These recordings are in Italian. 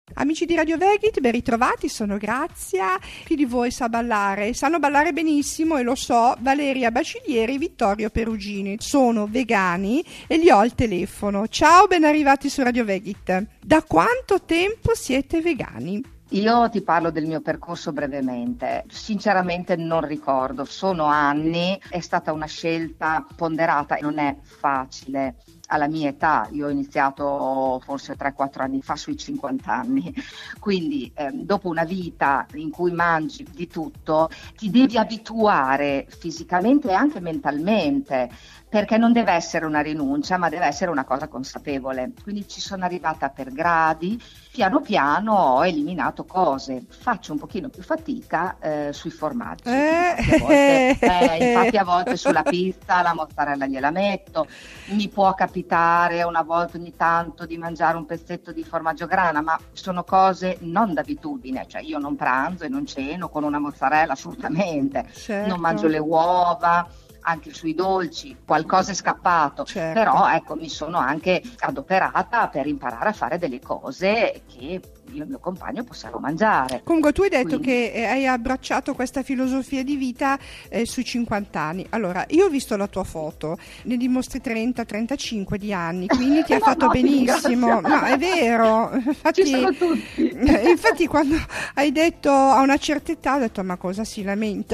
Amici di Radio Vegit, ben ritrovati, sono Grazia. Chi di voi sa ballare? Sanno ballare benissimo, e lo so, Valeria Bacilieri e Vittorio Perugini. Sono vegani e li ho al telefono. Ciao, ben arrivati su Radio Vegit. Da quanto tempo siete vegani? Io ti parlo del mio percorso brevemente, sinceramente non ricordo, sono anni, è stata una scelta ponderata e non è facile. Alla mia età, io ho iniziato forse 3-4 anni fa, sui 50 anni, quindi dopo una vita in cui mangi di tutto, ti devi abituare fisicamente e anche mentalmente, perché non deve essere una rinuncia, ma deve essere una cosa consapevole. Quindi ci sono arrivata per gradi, piano piano ho eliminato cose, faccio un pochino più fatica sui formaggi, infatti a volte sulla pizza la mozzarella gliela metto, mi può capitare una volta ogni tanto di mangiare un pezzetto di formaggio grana, ma sono cose non d'abitudine, cioè io non pranzo e non ceno con una mozzarella assolutamente, Certo. Non mangio le uova. Anche sui dolci qualcosa è scappato, Certo. Però ecco, mi sono anche adoperata per imparare a fare delle cose che io e il mio compagno possiamo mangiare. Comunque tu hai detto Quindi, che hai abbracciato questa filosofia di vita sui 50 anni. Allora, io ho visto la tua foto, ne dimostri 30-35 di anni, quindi ti ha fatto benissimo. No, è vero. Infatti, ci sono tutti. Infatti quando hai detto a una certa età, ho detto ma cosa si lamenta?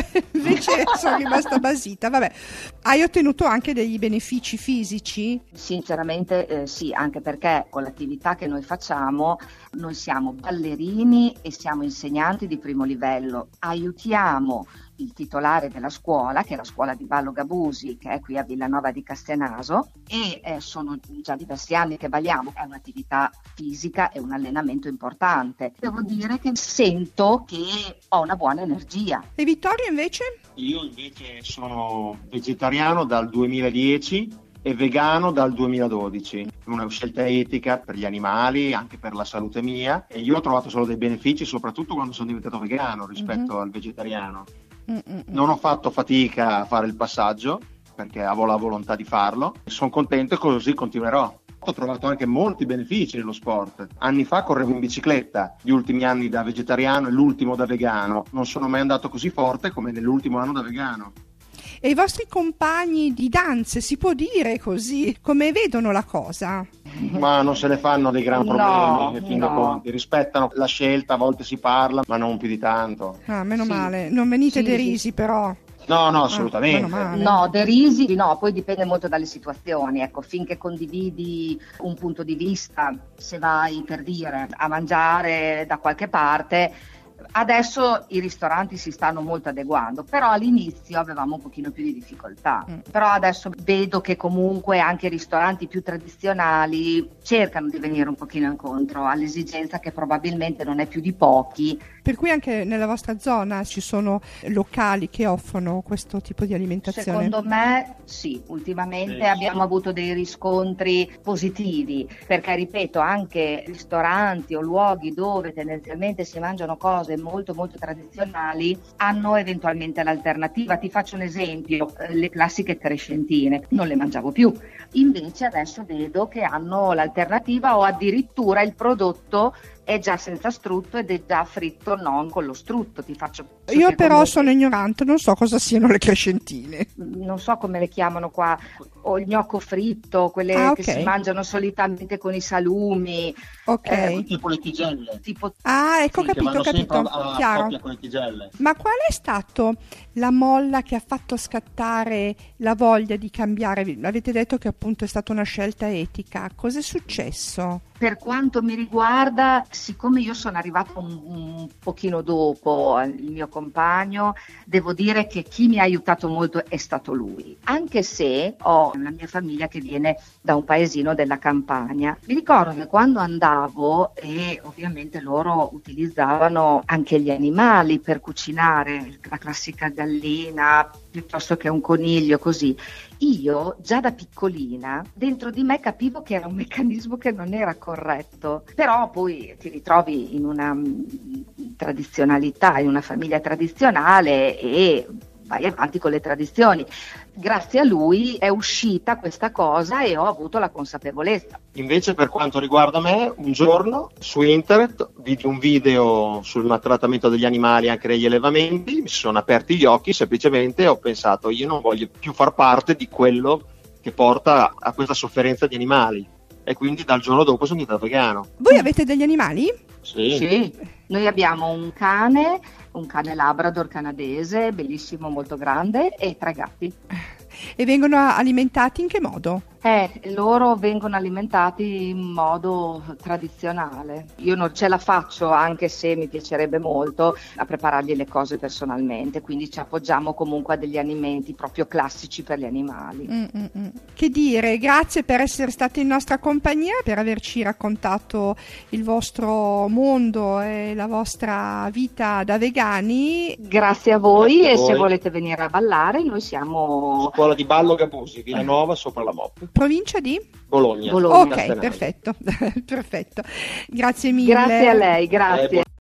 Invece sono rimasta basita. Vabbè, hai ottenuto anche degli benefici fisici? Sinceramente sì, anche perché con l'attività che noi facciamo, noi siamo ballerini e siamo insegnanti di primo livello, aiutiamo il titolare della scuola, che è la scuola di ballo Gabusi, che è qui a Villanova di Castenaso, e sono già diversi anni che balliamo, è un'attività fisica e un allenamento importante. Devo dire che sento che ho una buona energia. E Vittorio invece? Io invece sono vegetariano dal 2010 e vegano dal 2012, una scelta etica per gli animali, anche per la salute mia, e io ho trovato solo dei benefici, soprattutto quando sono diventato vegano rispetto al vegetariano. Non ho fatto fatica a fare il passaggio perché avevo la volontà di farlo, sono contento e così continuerò. Ho trovato anche molti benefici nello sport. Anni fa correvo in bicicletta, gli ultimi anni da vegetariano e l'ultimo da vegano. Non sono mai andato così forte come nell'ultimo anno da vegano. E i vostri compagni di danze, si può dire così, come vedono la cosa? Ma non se ne fanno dei gran problemi, in fin dei no. conti. Rispettano la scelta, a volte si parla, ma non più di tanto. Ah, meno Sì. male, non venite Sì, derisi però. No, assolutamente. meno male. No, derisi, no, poi dipende molto dalle situazioni, ecco, finché condividi un punto di vista, se vai per dire a mangiare da qualche parte. Adesso i ristoranti si stanno molto adeguando, però all'inizio avevamo un pochino più di difficoltà. Però adesso vedo che comunque anche i ristoranti più tradizionali cercano di venire un pochino incontro all'esigenza che probabilmente non è più di pochi. Per cui anche nella vostra zona ci sono locali che offrono questo tipo di alimentazione? Secondo me sì, ultimamente Sì. abbiamo avuto dei riscontri positivi, perché ripeto, anche ristoranti o luoghi dove tendenzialmente si mangiano cose molto molto tradizionali hanno eventualmente l'alternativa. Ti faccio un esempio, le classiche crescentine non le mangiavo più, invece adesso vedo che hanno l'alternativa o addirittura il prodotto è già senza strutto ed è già fritto non con lo strutto. Ti faccio Io che però comunque, sono ignorante, non so cosa siano le crescentine. non so come le chiamano qua, o il gnocco fritto, quelle Ah, che ok. si mangiano solitamente con i salumi, Ok. Tipo le tigelle, tipo Ecco, sì, che capito, vanno sempre capito. a Chiaro. coppia con le tigelle. Ma qual è stato la molla che ha fatto scattare la voglia di cambiare? Avete detto che appunto è stata una scelta etica. Cos'è successo? Per quanto mi riguarda, siccome io sono arrivata un pochino dopo il mio compagno, devo dire che chi mi ha aiutato molto è stato lui, anche se ho la mia famiglia che viene da un paesino della campagna. Mi ricordo che quando andavo, e ovviamente loro utilizzavano anche gli animali per cucinare, la classica gallina piuttosto che un coniglio, così. Io già da piccolina dentro di me capivo che era un meccanismo che non era corretto, però poi ti ritrovi in una tradizionalità, in una famiglia tradizionale e vai avanti con le tradizioni. Grazie a lui è uscita questa cosa e ho avuto la consapevolezza. Invece per quanto riguarda me, un giorno su internet vidi un video sul maltrattamento degli animali, anche negli allevamenti, mi si sono aperti gli occhi, semplicemente ho pensato io non voglio più far parte di quello che porta a questa sofferenza di animali, e quindi dal giorno dopo sono diventato vegano. Voi avete degli animali? Sì, noi abbiamo un cane labrador canadese, bellissimo, molto grande, e 3 gatti. E vengono alimentati in che modo? Loro vengono alimentati in modo tradizionale. Io non ce la faccio, anche se mi piacerebbe molto, a preparargli le cose personalmente, quindi ci appoggiamo comunque a degli alimenti proprio classici per gli animali. Che dire, grazie per essere stati in nostra compagnia, per averci raccontato il vostro mondo e la vostra vita da vegani. Grazie a voi, e se volete venire a ballare, noi siamo... Scuola di ballo Gabusi, Villanova, sopra la Mop. Provincia di? Bologna. Ok, perfetto. Perfetto. Grazie mille. Grazie a lei, grazie.